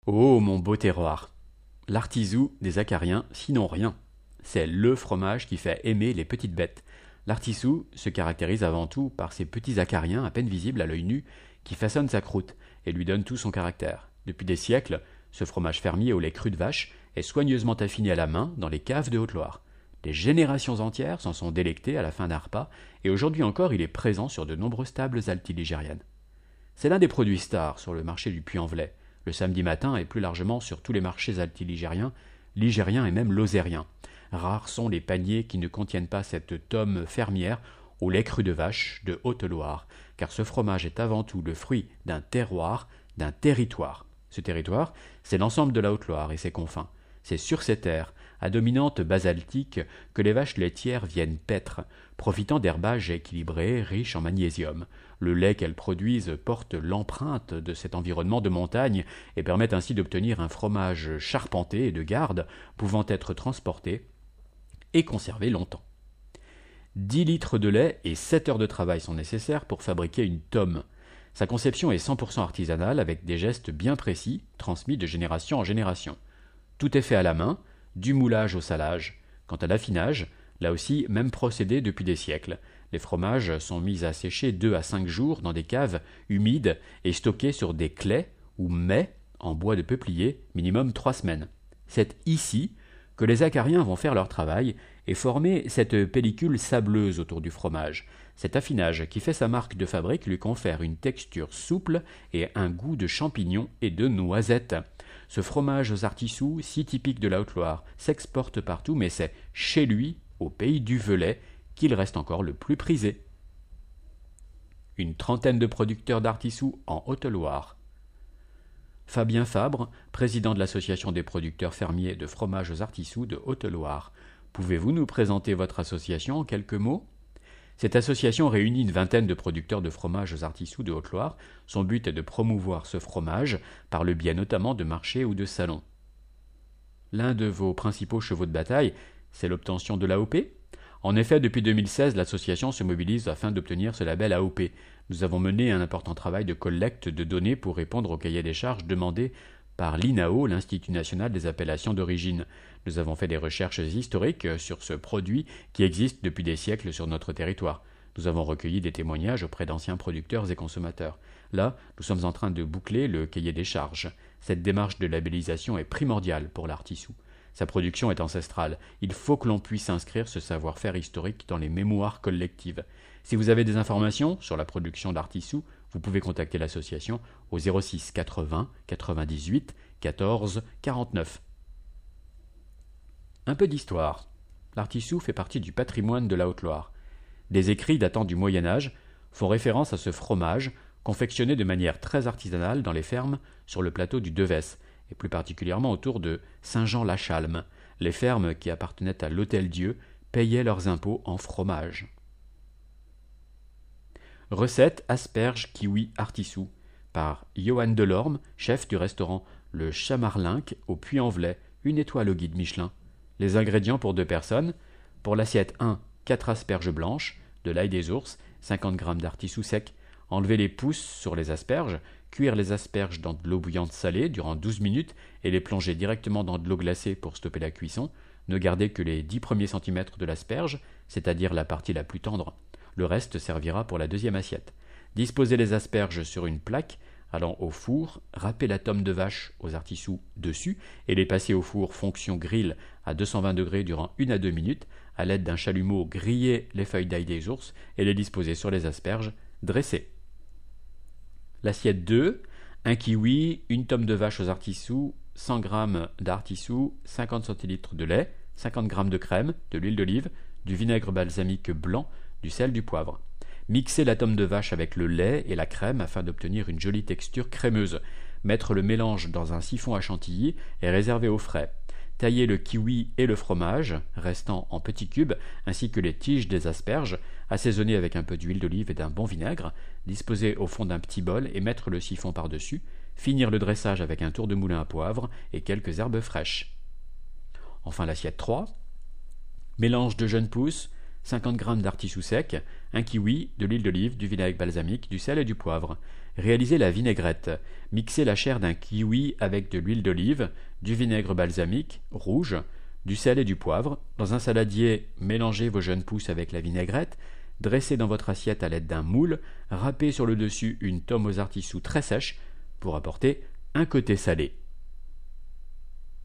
Oh, mon beau terroir! L'artisou des acariens, sinon rien. C'est le fromage qui fait aimer les petites bêtes. L'artisou se caractérise avant tout par ses petits acariens à peine visibles à l'œil nu qui façonnent sa croûte et lui donnent tout son caractère. Depuis des siècles, ce fromage fermier au lait cru de vache est soigneusement affiné à la main dans les caves de Haute-Loire. Des générations entières s'en sont délectées à la fin d'un repas et aujourd'hui encore il est présent sur de nombreuses tables altiligériennes. C'est l'un des produits stars sur le marché du Puy-en-Velay, le samedi matin et plus largement sur tous les marchés altiligériens, ligériens et même lozériens. Rares sont les paniers qui ne contiennent pas cette tome fermière au lait cru de vache de Haute-Loire, car ce fromage est avant tout le fruit d'un terroir, d'un territoire. Ce territoire, c'est l'ensemble de la Haute-Loire et ses confins. C'est sur ces terres, à dominante basaltique, que les vaches laitières viennent paître, profitant d'herbages équilibrés, riches en magnésium. Le lait qu'elles produisent porte l'empreinte de cet environnement de montagne et permet ainsi d'obtenir un fromage charpenté et de garde, pouvant être transporté et conservé longtemps. 10 litres de lait et 7 heures de travail sont nécessaires pour fabriquer une tome. Sa conception est 100% artisanale avec des gestes bien précis, transmis de génération en génération. Tout est fait à la main, du moulage au salage. Quant à l'affinage, là aussi, même procédé depuis des siècles. Les fromages sont mis à sécher 2 à 5 jours dans des caves humides et stockés sur des claies ou mets en bois de peuplier, minimum 3 semaines. C'est ici que les acariens vont faire leur travail et former cette pellicule sableuse autour du fromage. Cet affinage qui fait sa marque de fabrique lui confère une texture souple et un goût de champignons et de noisettes. Ce fromage aux artisous, si typique de la Haute-Loire, s'exporte partout, mais c'est chez lui, au pays du Velay, qu'il reste encore le plus prisé. Une trentaine de producteurs d'artisous en Haute-Loire. Fabien Fabre, président de l'association des producteurs fermiers de fromage aux artisous de Haute-Loire. Pouvez-vous nous présenter votre association en quelques mots ? Cette association réunit une vingtaine de producteurs de fromage aux artisous de Haute-Loire. Son but est de promouvoir ce fromage par le biais notamment de marchés ou de salons. L'un de vos principaux chevaux de bataille, c'est l'obtention de l'AOP ? En effet, depuis 2016, l'association se mobilise afin d'obtenir ce label AOP. Nous avons mené un important travail de collecte de données pour répondre au cahier des charges demandé par l'INAO, l'Institut national des appellations d'origine. Nous avons fait des recherches historiques sur ce produit qui existe depuis des siècles sur notre territoire. Nous avons recueilli des témoignages auprès d'anciens producteurs et consommateurs. Là, nous sommes en train de boucler le cahier des charges. Cette démarche de labellisation est primordiale pour l'artisou. Sa production est ancestrale. Il faut que l'on puisse inscrire ce savoir-faire historique dans les mémoires collectives. Si vous avez des informations sur la production d'artisou, vous pouvez contacter l'association au 06 80 98 14 49. Un peu d'histoire. L'artisou fait partie du patrimoine de la Haute-Loire. Des écrits datant du Moyen-Âge font référence à ce fromage confectionné de manière très artisanale dans les fermes sur le plateau du Devès, et plus particulièrement autour de Saint-Jean-la-Chalme. Les fermes qui appartenaient à l'Hôtel-Dieu payaient leurs impôts en fromage. Recette asperges kiwi artisou par Johan Delorme, chef du restaurant Le Chamarlinck au Puy-en-Velay, 1 étoile au guide Michelin. Les ingrédients pour 2 personnes. Pour l'assiette 1, 4 asperges blanches, de l'ail des ours, 50 g d'artisou sec. Enlever les pousses sur les asperges, cuire les asperges dans de l'eau bouillante salée durant 12 minutes et les plonger directement dans de l'eau glacée pour stopper la cuisson. Ne gardez que les 10 premiers centimètres de l'asperge, c'est-à-dire la partie la plus tendre. Le reste servira pour la deuxième assiette. Disposez les asperges sur une plaque allant au four, râpez la tome de vache aux artisous dessus et les passez au four fonction grill à 220 degrés durant 1 à 2 minutes. À l'aide d'un chalumeau, grillez les feuilles d'ail des ours et les disposez sur les asperges dressées. L'assiette 2, un kiwi, 1 tome de vache aux artisous, 100 g d'artisous, 50 centilitres de lait, 50 g de crème, de l'huile d'olive, du vinaigre balsamique blanc, du sel, du poivre. Mixez la tome de vache avec le lait et la crème afin d'obtenir une jolie texture crémeuse. Mettre le mélange dans un siphon à chantilly et réserver au frais. Taillez le kiwi et le fromage, restant en petits cubes, ainsi que les tiges des asperges, assaisonner avec un peu d'huile d'olive et d'un bon vinaigre, disposer au fond d'un petit bol et mettre le siphon par-dessus, finir le dressage avec un tour de moulin à poivre et quelques herbes fraîches. Enfin l'assiette 3, mélange de jeunes pousses, 50 g d'artisou sec, un kiwi, de l'huile d'olive, du vinaigre balsamique, du sel et du poivre. Réalisez la vinaigrette. Mixez la chair d'un kiwi avec de l'huile d'olive, du vinaigre balsamique, rouge, du sel et du poivre. Dans un saladier, mélangez vos jeunes pousses avec la vinaigrette. Dressez dans votre assiette à l'aide d'un moule. Râpez sur le dessus une tome aux artisous très sèche pour apporter un côté salé.